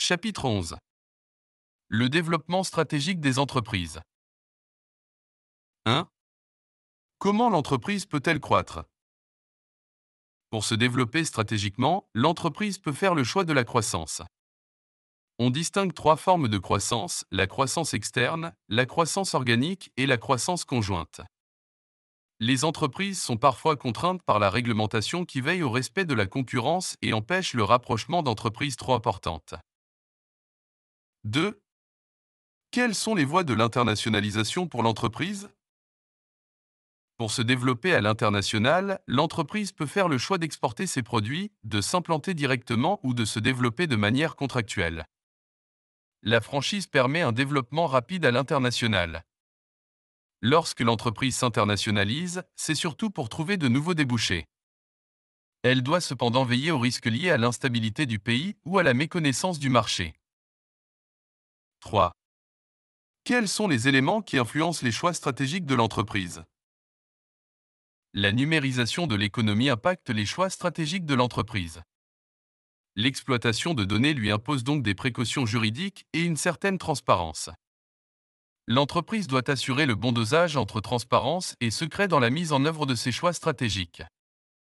Chapitre 11. Le développement stratégique des entreprises. 1. Comment l'entreprise peut-elle croître? Pour se développer stratégiquement, l'entreprise peut faire le choix de la croissance. On distingue trois formes de croissance: la croissance externe, la croissance organique et la croissance conjointe. Les entreprises sont parfois contraintes par la réglementation qui veille au respect de la concurrence et empêche le rapprochement d'entreprises trop importantes. 2. Quelles sont les voies de l'internationalisation pour l'entreprise? Pour se développer à l'international, l'entreprise peut faire le choix d'exporter ses produits, de s'implanter directement ou de se développer de manière contractuelle. La franchise permet un développement rapide à l'international. Lorsque l'entreprise s'internationalise, c'est surtout pour trouver de nouveaux débouchés. Elle doit cependant veiller aux risques liés à l'instabilité du pays ou à la méconnaissance du marché. 3. Quels sont les éléments qui influencent les choix stratégiques de l'entreprise? La numérisation de l'économie impacte les choix stratégiques de l'entreprise. L'exploitation de données lui impose donc des précautions juridiques et une certaine transparence. L'entreprise doit assurer le bon dosage entre transparence et secret dans la mise en œuvre de ses choix stratégiques.